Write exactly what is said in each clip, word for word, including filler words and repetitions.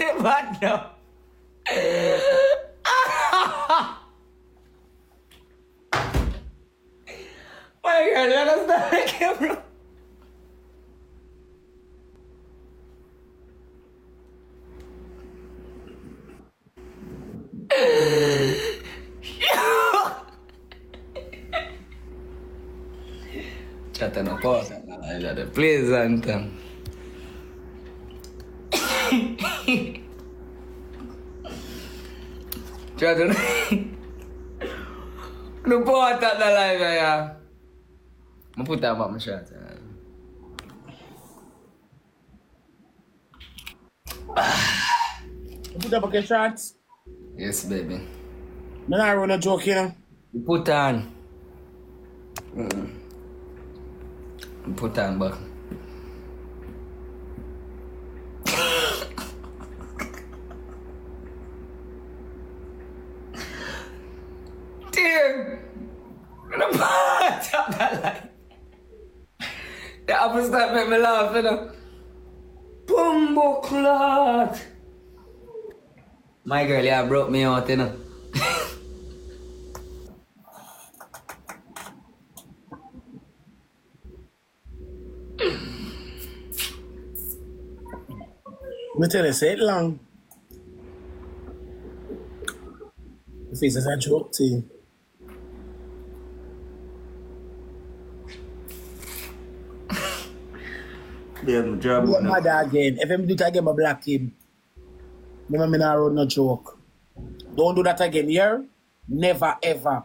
bad now. My God, let us not make it, bro. Chat no cosa, please, Anton. Chat no. No puedo estar na live ya. Maputa ba masyado. Put up a shots. Yes, baby. Me not run a joke, you know. You put on. Mm. You put on back. Damn. I'm gonna put up that line. The apple start make me laugh, you know. Bumbo clot. My girl, yeah, broke me out, you know. Me tell you, say it long. The face is a joke to you. Yeah, my job. What mother again? If I'm do it again, I black him. Remember, me not run no joke. Don't do that again, yeah? Never ever.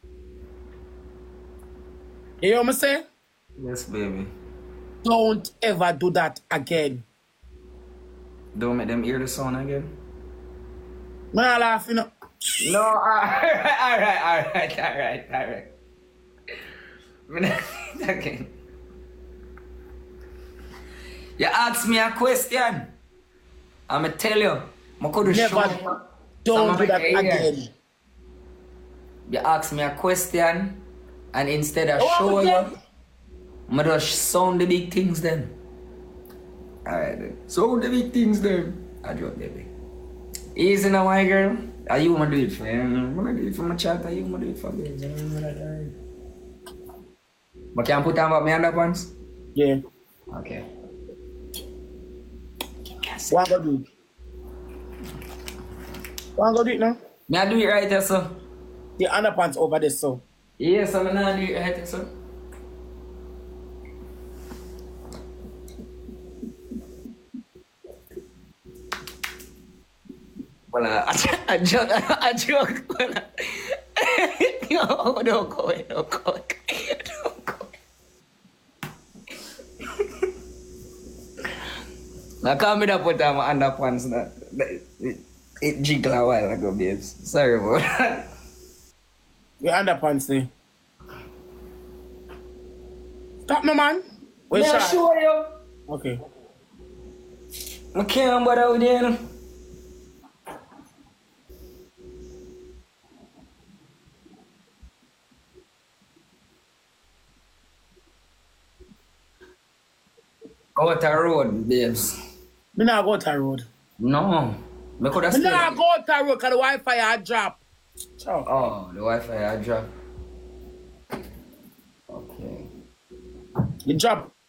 You hear what I say? Yes, baby. Don't ever do that again. Don't make them hear the sound again. Me not laughing. No. No, alright, alright, alright, alright, alright. Me not again. You ask me a question. I'ma tell you. I could show Never. Don't do that again. You ask me a question, and instead of Oh, showing okay. you, I'm just sound the big things then. Alright then. Sound the big things then. I joke, baby. Easy now, my girl. Are you gonna do it for you? I'm gonna do it for my chat. Are you gonna do it for me? But can I put on my underpants? Yeah. Okay. What I'm gonna do? What I'm gonna do it now? May I do it right here, sir? The underpants over there, so. Yes, I'm gonna do it right here, sir. Well, uh, I joke, I joke. Well, no, don't go away, don't go away. Don't go away. Now, come me to put on my underpants. Now. It, it jiggled a while ago, babes. Sorry about that. Your underpants there. Stop no man. Where's May I shot? show you? Okay. I can't bother with you, you know. Go out the road, babes. Me not go to the road. No. Me could have Me stayed. not go to the road because the Wi-Fi had drop. Ciao. Oh, the Wi-Fi had dropped. Okay. You drop